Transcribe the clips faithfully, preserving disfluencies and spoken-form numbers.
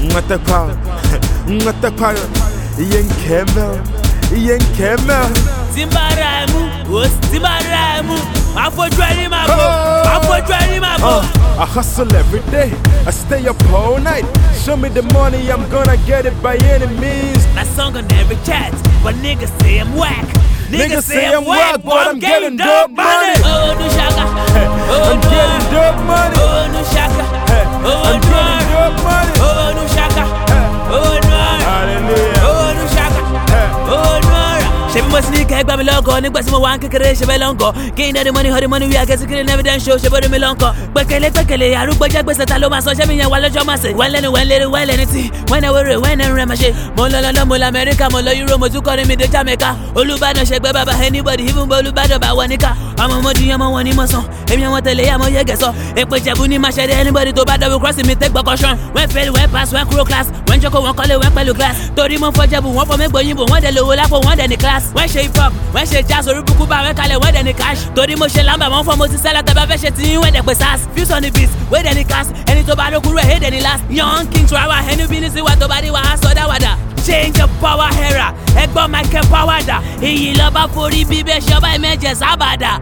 Ngata kwa, ngata kwa, yen kemel, yen kemel. Timbaramu, was Timbaramu. I for driving my boat, I for driving my boat. I hustle every day, I stay up all night. Show me the money, I'm gonna get it by any means. That song on every chat, but niggas say I'm whack. Niggas say I'm whack, but I'm getting dope money. Oh no shaka, I'm getting dope money. oh no shaka, oh I'm getting dope money. oh no shaka, oh no, Hallelujah. oh no shaka, oh no. She must sneak egg by me logo, niggas mo one kick she belongo. Gain the money, the money we are getting killing evidence show, she body me longo. But can let Kele, I look back at the Taloma, so she mean while I must well and well, little well anything. When I were when I remache, Mola Mola America, Mola Euro, Mozu calling me the Jamaica. Olubano shake baba anybody, even Bolubado by Wanika. I'm a Modi, I'm a one emotion. If you want to lay, I'm a Yegaso. If we Jabuni Machete, anybody to bad crossing me, take back caution. When fail, when pass, when crew class, when Joko won't call it, when Pelu class. Torimo for Jabu, one for me, but you want the low lap for one in the class. When she pop, when she jazz or Rubuku when Kale, when any cash. Torimo Shelamba, one for Moses Sala, the Babeshet, when the Pesas. Fuse on the beats, where any cast, any Tobado Kuru head any last. Young King Trawa, any business, what Tobadi was, so that wada. Change of power hera, Egbo Michael Powada. He love a forty bibe shaba images abada.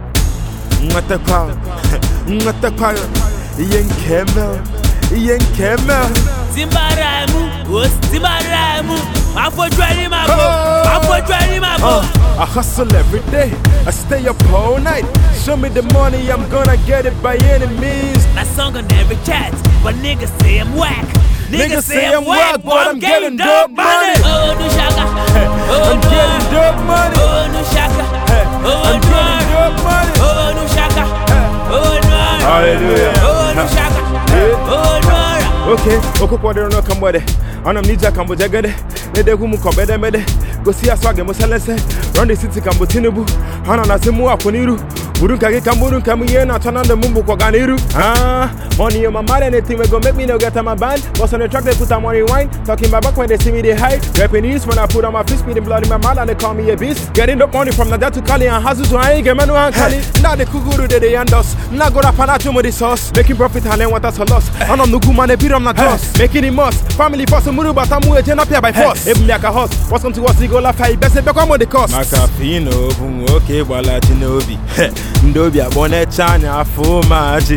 Ngata kwa, ngata kwa, yen kemel, yen kemel. Timbaramu, was Timbaramu. I for driving my boat, I for driving my boat. I hustle every day, I stay up all night. Show me the money, I'm gonna get it by any means. That song on every chat, but niggas say I'm whack. Niggas say I'm whack, but I'm getting dope money. Oh no shaka, I'm getting dope money. oh no shaka, oh I'm getting dope money. oh no shaka, oh no, Hallelujah. oh no shaka, oh no. Okay, Okoko de no kambode. Anam nija kambo jagade. Nede humu kombede mede. Go see aswage mo selese. Run the city kambo tinubu. Hana na semu akoniru. Burun kage kamburun kamu yena tana the mumbu kwa ganiru. Ah, money on my mind anything we go make me no get on my band. What's on the track they put on money wine. Talking my back when they see me they hide. Rapping east when I put on my fist, speeding blood in my mouth and they call me a beast. Getting up money from Naja to Cali and Hazu to Aige Manu and Cali. Now the kuguru de they and us. Now go rap and achumo the sauce. Making profit and then what that's a loss. And I'm no good man, they beat on the toss. Making it must. Family for some muru but I'm with a pia by force. If me a horse, what's come to us, go laugh high. Best become the cost. Macafino, okay, while I Chinobi. Ndobi a bonnet chanya for magic.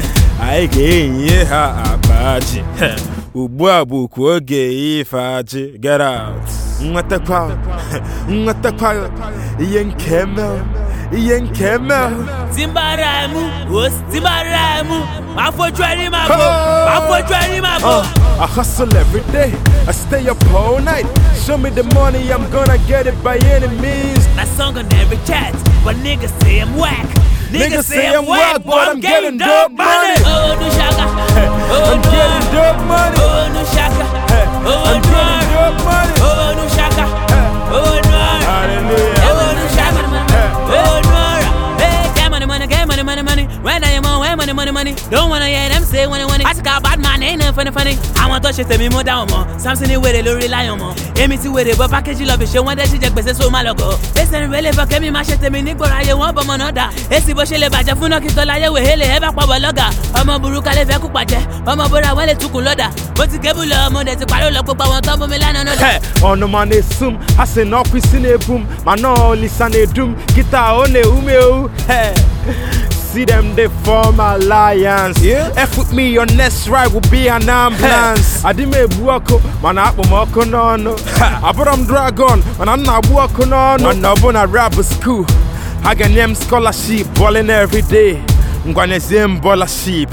I gain ye ha abaji. Ubuabu kwoge ifaji. Get out. Ngata kwa, ngata kwa, yen kemel, yen kemel. Timbaramu, was Timbaramu. I for driving my boat, I for driving my boat. I hustle every day, I stay up all night. Show me the money, I'm gonna get it by any means. That song on every chat, but niggas say I'm whack. Niggas say I'm whack, but I'm getting dope money. Oh no shaka, I'm getting dope money. oh no shaka, oh I'm getting dope money. oh no shaka, oh no, Hallelujah. oh no shaka, oh no. Hey, get money, money, get money, money, money. When I am on, when money, money, money. Don't wanna hear them say when I want it. I got bad man, ain't nothing funny, funny. I want to shit me more down more. Something where they rely on more. Amy see where they but package love it. She want that she just best so my logo. Listen, really fuck me, my shit me nick, but I want but another. Esi bo shele baja funa kitola ye we hele eba kwa bologa. Omo buruka le fe ku paje. Omo bora wale tukun loda. Bo ti gebulo omo de ti paro lo popa won to bo mi lana no da. Ono man e sum, I say no quisin e boom. Man no listen e doom. Guitar on e ume o. Hey. See them, they form alliance. Yeah. F with me, your next ride will be an ambulance. I did me buako, man I put moko no no. I put on dragon, man I'm not buako no no. Man I'm on a rap school. I get them scholarship, balling every day. I'm gonna same baller sheep.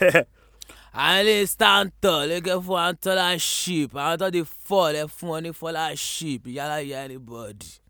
I lay stand tall, looking for a tall sheep. I thought they fall, they funny for like sheep. Yalla anybody.